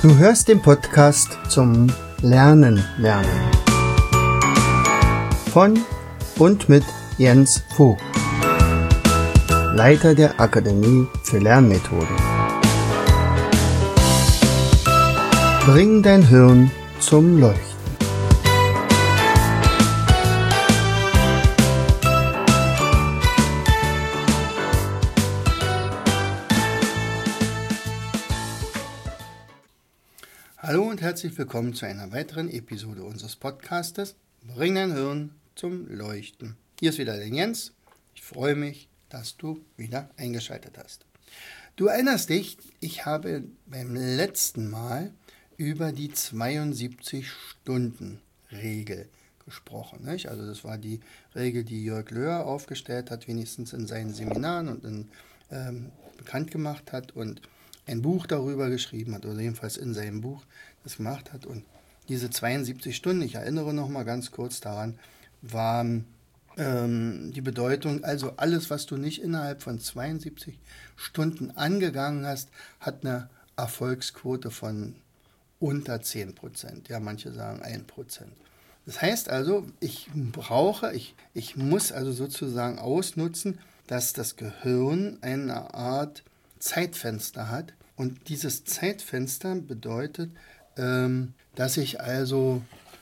Du hörst den Podcast zum Lernen. Von und mit Jens Vogt, Leiter der Akademie für Lernmethoden. Bring dein Hirn zum Leuchten. Hallo und herzlich willkommen zu einer weiteren Episode unseres Podcastes Bring dein Hirn zum Leuchten. Hier ist wieder der Jens. Ich freue mich, dass du wieder eingeschaltet hast. Du erinnerst dich, ich habe beim letzten Mal über die 72-Stunden-Regel gesprochen. Nicht? Also das war die Regel, die Jörg Löhr aufgestellt hat, wenigstens in seinen Seminaren und bekannt gemacht hat und ein Buch darüber geschrieben hat, oder jedenfalls in seinem Buch das gemacht hat. Und diese 72 Stunden, ich erinnere noch mal ganz kurz daran, waren die Bedeutung, also alles, was du nicht innerhalb von 72 Stunden angegangen hast, hat eine Erfolgsquote von unter 10%. Ja, manche sagen 1%. Das heißt also, ich muss also sozusagen ausnutzen, dass das Gehirn eine Art Zeitfenster hat. Und dieses Zeitfenster bedeutet, dass ich also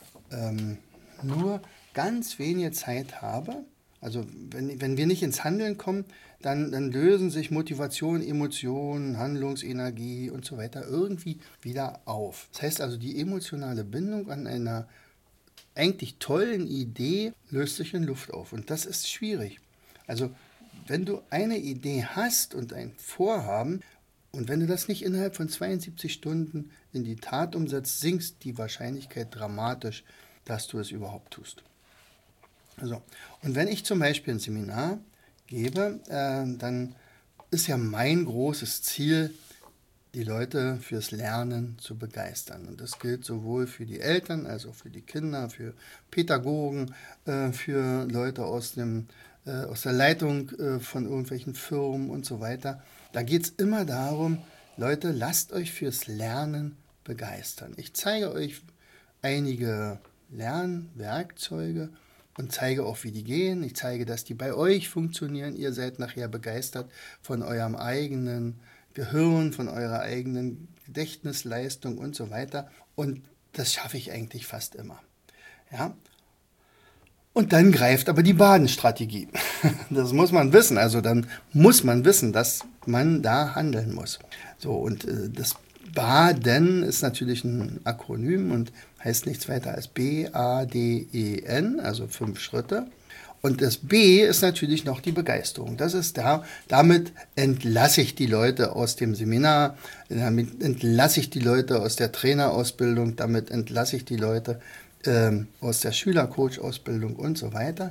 nur ganz wenige Zeit habe. Also wenn wir nicht ins Handeln kommen, dann lösen sich Motivation, Emotionen, Handlungsenergie und so weiter irgendwie wieder auf. Das heißt also, die emotionale Bindung an einer eigentlich tollen Idee löst sich in Luft auf. Und das ist schwierig. Also wenn du eine Idee hast und ein Vorhaben, und wenn du das nicht innerhalb von 72 Stunden in die Tat umsetzt, sinkt die Wahrscheinlichkeit dramatisch, dass du es überhaupt tust. Also, und wenn ich zum Beispiel ein Seminar gebe, dann ist ja mein großes Ziel, die Leute fürs Lernen zu begeistern. Und das gilt sowohl für die Eltern, als auch für die Kinder, für Pädagogen, für Leute aus der Leitung von irgendwelchen Firmen und so weiter. Da geht es immer darum, Leute, lasst euch fürs Lernen begeistern. Ich zeige euch einige Lernwerkzeuge und zeige auch, wie die gehen. Ich zeige, dass die bei euch funktionieren. Ihr seid nachher begeistert von eurem eigenen Gehirn, von eurer eigenen Gedächtnisleistung und so weiter. Und das schaffe ich eigentlich fast immer. Ja? Und dann greift aber die Badenstrategie. Das muss man wissen. Also dann muss man wissen, dass man da handeln muss. So, und das Baden ist natürlich ein Akronym und heißt nichts weiter als B-A-D-E-N, also 5 Schritte. Und das B ist natürlich noch die Begeisterung. Das ist damit entlasse ich die Leute aus dem Seminar, damit entlasse ich die Leute aus der Trainerausbildung, damit entlasse ich die Leute aus der Schülercoach-Ausbildung und so weiter.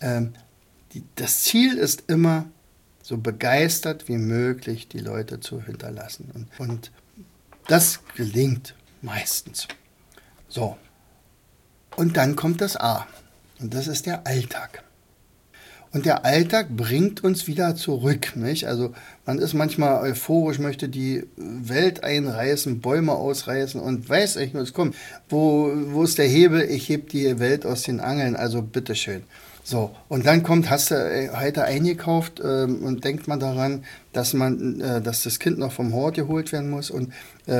Das Ziel ist immer, so begeistert wie möglich die Leute zu hinterlassen. Und das gelingt meistens. So. Und dann kommt das A. Und das ist der Alltag. Und der Alltag bringt uns wieder zurück, nicht? Also man ist manchmal euphorisch, möchte die Welt einreißen, Bäume ausreißen und weiß echt nur, es kommt. Wo ist der Hebel? Ich heb die Welt aus den Angeln, also bitteschön. So, und dann hast du heute eingekauft und denkt man daran, dass das Kind noch vom Hort geholt werden muss und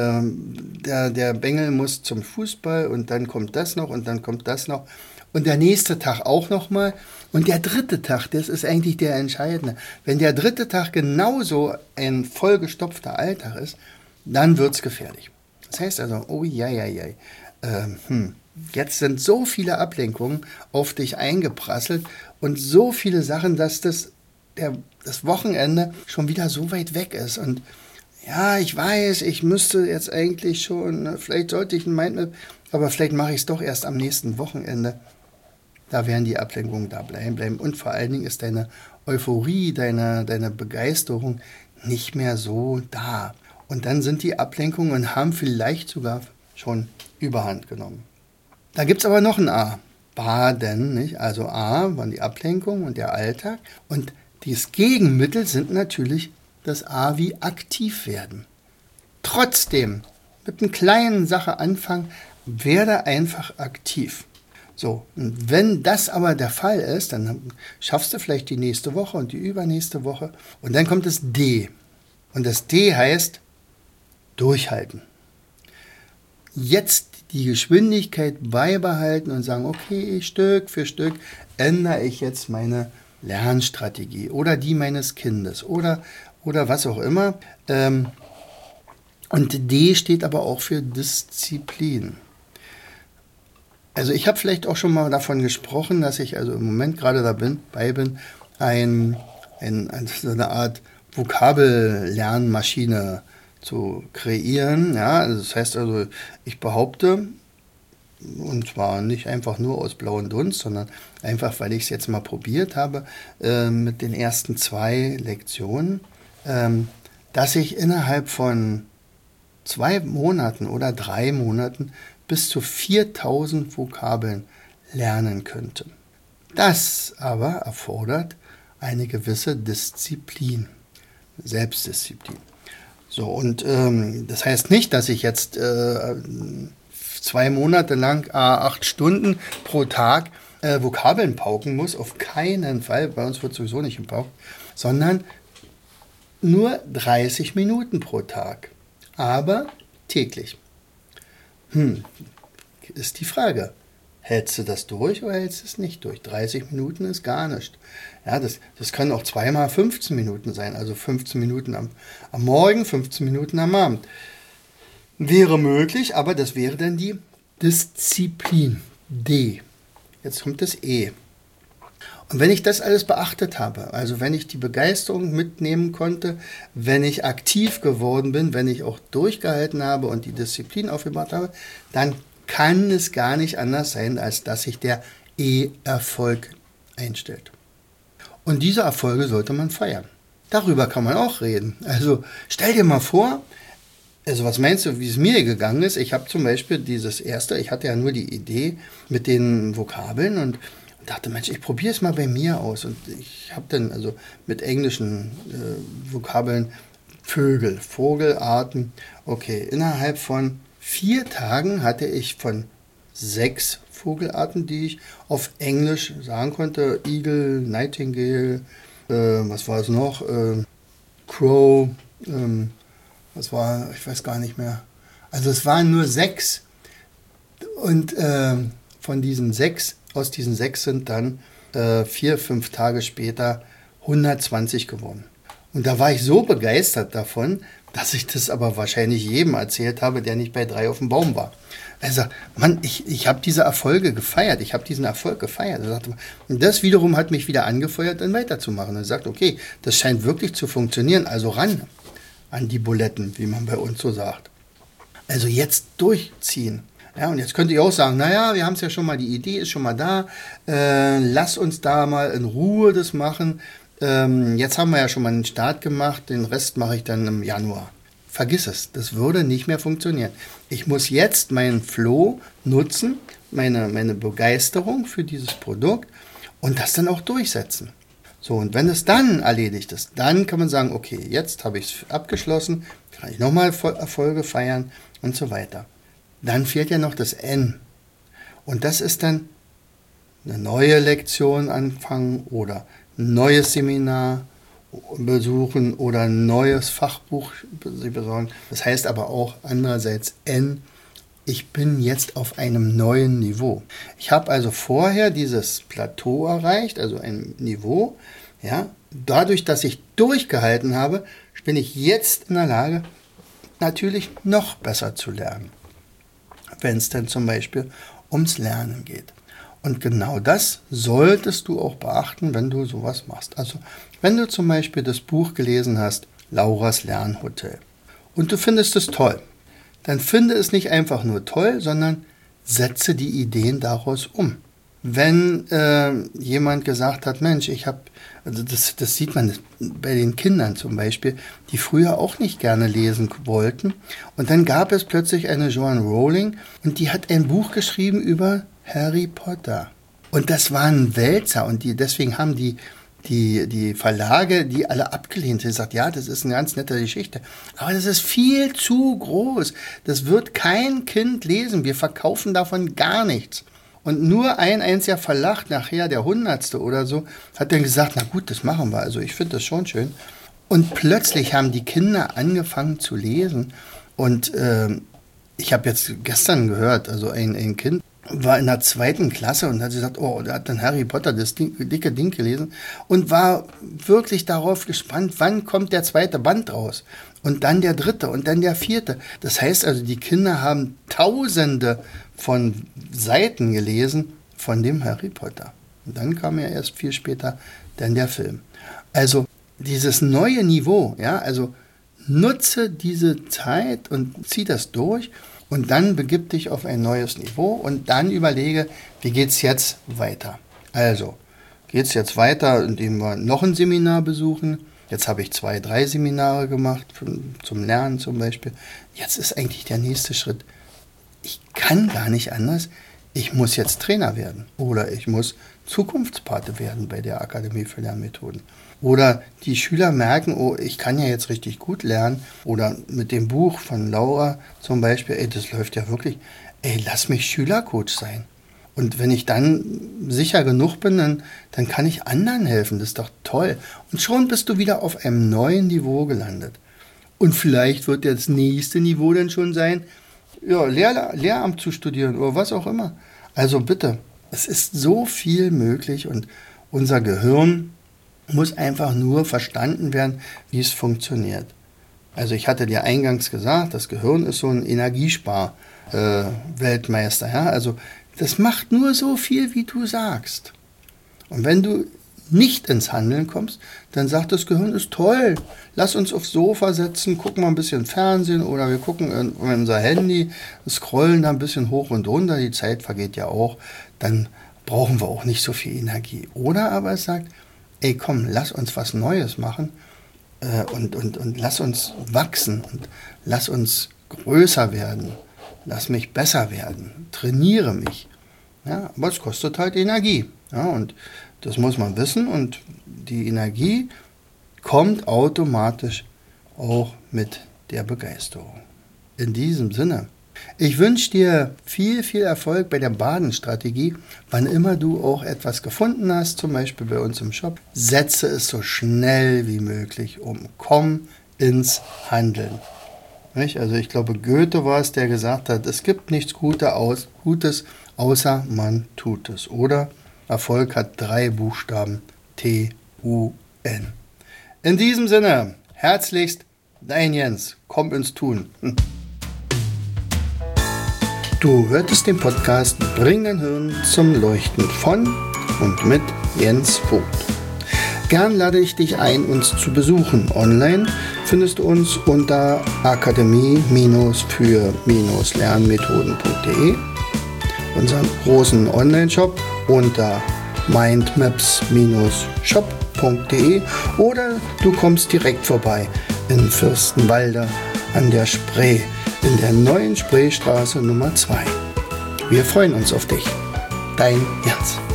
der Bengel muss zum Fußball und dann kommt das noch und dann kommt das noch. Und der nächste Tag auch nochmal. Und der dritte Tag, das ist eigentlich der entscheidende. Wenn der dritte Tag genauso ein vollgestopfter Alltag ist, dann wird's gefährlich. Das heißt also, jetzt sind so viele Ablenkungen auf dich eingeprasselt und so viele Sachen, dass das Wochenende schon wieder so weit weg ist. Und ja, ich weiß, ich müsste jetzt eigentlich schon, vielleicht sollte ich ein Mindmap, aber vielleicht mache ich es doch erst am nächsten Wochenende. Da werden die Ablenkungen da bleiben. Und vor allen Dingen ist deine Euphorie, deine Begeisterung nicht mehr so da. Und dann sind die Ablenkungen und haben vielleicht sogar schon Überhand genommen. Da gibt es aber noch ein A. Baden, nicht? Also A waren die Ablenkung und der Alltag. Und das Gegenmittel sind natürlich das A wie aktiv werden. Trotzdem mit einer kleinen Sache anfangen, werde einfach aktiv. So, und wenn das aber der Fall ist, dann schaffst du vielleicht die nächste Woche und die übernächste Woche. Und dann kommt das D. Und das D heißt durchhalten. Jetzt die Geschwindigkeit beibehalten und sagen, okay, Stück für Stück ändere ich jetzt meine Lernstrategie oder die meines Kindes oder was auch immer. Und D steht aber auch für Disziplin. Also ich habe vielleicht auch schon mal davon gesprochen, dass ich also im Moment gerade dabei bin, so eine Art Vokabellernmaschine zu kreieren. Ja, also das heißt also, ich behaupte, und zwar nicht einfach nur aus blauem Dunst, sondern einfach, weil ich es jetzt mal probiert habe mit den ersten 2 Lektionen, dass ich innerhalb von 2 Monaten oder 3 Monaten bis zu 4000 Vokabeln lernen könnte. Das aber erfordert eine gewisse Disziplin, Selbstdisziplin. So, und das heißt nicht, dass ich jetzt 2 Monate lang 8 Stunden pro Tag Vokabeln pauken muss, auf keinen Fall, bei uns wird sowieso nicht gepaukt, sondern nur 30 Minuten pro Tag, aber täglich. Ist die Frage, hältst du das durch oder hältst du es nicht durch? 30 Minuten ist gar nichts. Ja, das können auch 2 mal 15 Minuten sein, also 15 Minuten am Morgen, 15 Minuten am Abend. Wäre möglich, aber das wäre dann die Disziplin, D. Jetzt kommt das E. Und wenn ich das alles beachtet habe, also wenn ich die Begeisterung mitnehmen konnte, wenn ich aktiv geworden bin, wenn ich auch durchgehalten habe und die Disziplin aufgebaut habe, dann kann es gar nicht anders sein, als dass sich der E-Erfolg einstellt. Und diese Erfolge sollte man feiern. Darüber kann man auch reden. Also stell dir mal vor, also was meinst du, wie es mir gegangen ist? Ich habe zum Beispiel dieses erste, ich hatte ja nur die Idee mit den Vokabeln und dachte, Mensch, ich probiere es mal bei mir aus. Und ich habe dann also mit englischen Vokabeln Vögel, Vogelarten. Okay, innerhalb von 4 Tagen hatte ich von 6 Vogelarten, die ich auf Englisch sagen konnte, Eagle, Nightingale, was war es noch, Crow, ich weiß gar nicht mehr. Also es waren nur 6 und aus diesen 6 sind dann 4, 5 Tage später 120 geworden. Und da war ich so begeistert davon, dass ich das aber wahrscheinlich jedem erzählt habe, der nicht bei 3 auf dem Baum war. Also, Mann, ich habe diese Erfolge gefeiert, ich habe diesen Erfolg gefeiert. Und das wiederum hat mich wieder angefeuert, dann weiterzumachen. Und sagt, okay, das scheint wirklich zu funktionieren, also ran an die Buletten, wie man bei uns so sagt. Also jetzt durchziehen. Ja, und jetzt könnte ich auch sagen, naja, wir haben es ja schon mal, die Idee ist schon mal da, lass uns da mal in Ruhe das machen. Jetzt haben wir ja schon mal einen Start gemacht, den Rest mache ich dann im Januar. Vergiss es, das würde nicht mehr funktionieren. Ich muss jetzt meinen Flow nutzen, meine Begeisterung für dieses Produkt und das dann auch durchsetzen. So, und wenn es dann erledigt ist, dann kann man sagen, okay, jetzt habe ich es abgeschlossen, kann ich nochmal Erfolge feiern und so weiter. Dann fehlt ja noch das N. Und das ist dann eine neue Lektion anfangen oder ein neues Seminar besuchen oder ein neues Fachbuch besorgen. Das heißt aber auch andererseits N, ich bin jetzt auf einem neuen Niveau. Ich habe also vorher dieses Plateau erreicht, also ein Niveau. Ja, dadurch, dass ich durchgehalten habe, bin ich jetzt in der Lage, natürlich noch besser zu lernen. Wenn es dann zum Beispiel ums Lernen geht. Und genau das solltest du auch beachten, wenn du sowas machst. Also wenn du zum Beispiel das Buch gelesen hast, Lauras Lernhotel, und du findest es toll, dann finde es nicht einfach nur toll, sondern setze die Ideen daraus um. Wenn jemand gesagt hat, Mensch, also das sieht man bei den Kindern zum Beispiel, die früher auch nicht gerne lesen wollten. Und dann gab es plötzlich eine Joanne Rowling und die hat ein Buch geschrieben über Harry Potter. Und das war ein Wälzer und deswegen haben die die Verlage, die alle abgelehnt haben, gesagt, ja, das ist eine ganz nette Geschichte. Aber das ist viel zu groß. Das wird kein Kind lesen. Wir verkaufen davon gar nichts. Und nur ein einziger Verlag, nachher der 100. oder so, hat dann gesagt, na gut, das machen wir. Also ich finde das schon schön. Und plötzlich haben die Kinder angefangen zu lesen. Und ich habe jetzt gestern gehört, also ein Kind war in der 2. Klasse und hat gesagt, oh, der hat dann Harry Potter, das dicke Ding gelesen und war wirklich darauf gespannt, wann kommt der 2. Band raus und dann der 3. und dann der 4. Das heißt also, die Kinder haben Tausende von Seiten gelesen von dem Harry Potter. Und dann kam ja erst viel später dann der Film. Also dieses neue Niveau, ja, also nutze diese Zeit und zieh das durch. Und dann begib dich auf ein neues Niveau und dann überlege, wie geht es jetzt weiter. Also, geht es jetzt weiter, indem wir noch ein Seminar besuchen. Jetzt habe ich 2, 3 Seminare gemacht, zum Lernen zum Beispiel. Jetzt ist eigentlich der nächste Schritt. Ich kann gar nicht anders. Ich muss jetzt Trainer werden oder ich muss Zukunftspate werden bei der Akademie für Lernmethoden. Oder die Schüler merken, oh, ich kann ja jetzt richtig gut lernen. Oder mit dem Buch von Laura zum Beispiel, ey, das läuft ja wirklich. Ey, lass mich Schülercoach sein. Und wenn ich dann sicher genug bin, dann kann ich anderen helfen. Das ist doch toll. Und schon bist du wieder auf einem neuen Niveau gelandet. Und vielleicht wird das nächste Niveau dann schon sein, ja, Lehramt zu studieren oder was auch immer. Also bitte, es ist so viel möglich und unser Gehirn muss einfach nur verstanden werden, wie es funktioniert. Also ich hatte dir eingangs gesagt, das Gehirn ist so ein Energiespar-Weltmeister. Ja? Also das macht nur so viel, wie du sagst. Und wenn du nicht ins Handeln kommst, dann sagt das Gehirn, ist toll, lass uns aufs Sofa setzen, gucken mal ein bisschen Fernsehen oder wir gucken in unser Handy, scrollen da ein bisschen hoch und runter, die Zeit vergeht ja auch, dann brauchen wir auch nicht so viel Energie. Oder aber es sagt, ey komm, lass uns was Neues machen und lass uns wachsen und lass uns größer werden, lass mich besser werden, trainiere mich. Ja, aber es kostet halt Energie. Ja, und das muss man wissen und die Energie kommt automatisch auch mit der Begeisterung. In diesem Sinne, ich wünsche dir viel, viel Erfolg bei der Badenstrategie. Wann immer du auch etwas gefunden hast, zum Beispiel bei uns im Shop, setze es so schnell wie möglich um. Komm ins Handeln. Nicht? Also ich glaube, Goethe war es, der gesagt hat, es gibt nichts Gutes, außer man tut es. Oder Erfolg hat 3 Buchstaben, T-U-N. In diesem Sinne, herzlichst, dein Jens. Komm ins Tun. Du hörtest den Podcast Bring dein Hirn zum Leuchten von und mit Jens Vogt. Gern lade ich dich ein, uns zu besuchen. Online findest du uns unter akademie-für-lernmethoden.de, unseren großen Online-Shop unter mindmaps-shop.de oder du kommst direkt vorbei in Fürstenwalde an der Spree, in der neuen Spreestraße Nummer 2. Wir freuen uns auf dich. Dein Jens.